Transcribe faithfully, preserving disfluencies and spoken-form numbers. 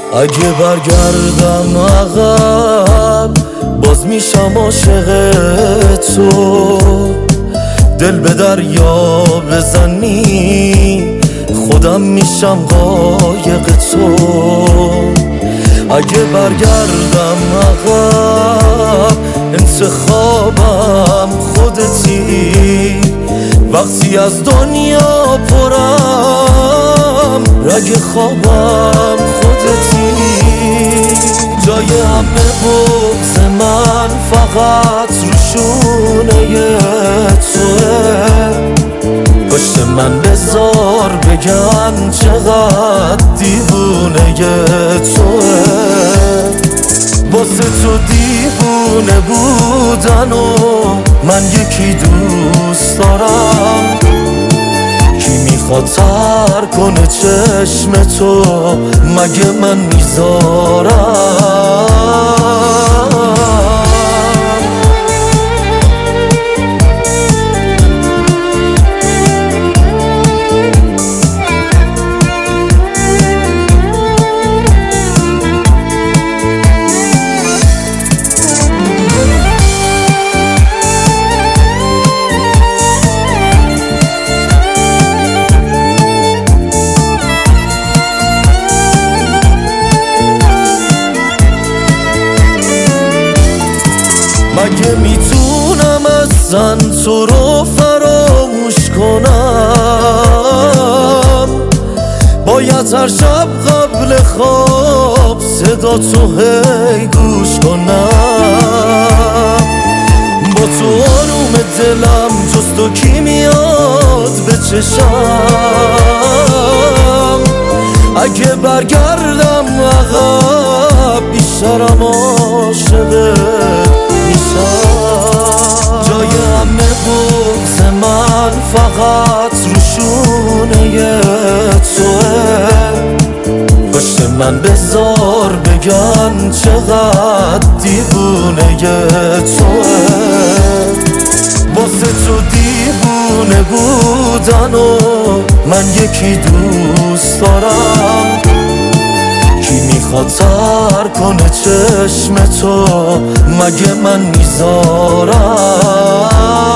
اگه برگردم عقب باز میشم عاشق تو، دل به دریا بزنی خودم میشم قایق تو. اگه برگردم عقب انتخابم خودتی، وقتی از دنیا پرم رگ خوابم خودتی. جای همه بغض من فقط روشونه توه، پشت من بذار بگن چقدر دیوونه توه. واسه تو دیوونه بودن و من یکی دوست دارم، کی میخواد تر کنه چشم تو مگه من میذارم. مگه میتونم اصلا تو رو فراموش کنم؟ باید هر شب قبل خواب صدا تو هی گوش کنم. با تو آروم دلم جز تو کی میاد به چشم؟ اگه برگردم عقب بیشترم عاشقت میشم. جای همه بغض من فقط روشونه توه، پشت من بذار بگن چقدر دیوونه توه. واسه تو دیوونه بودن و من یکی دوست دارم، کی میخواد تر کنه چشم تو مگه من میذارم.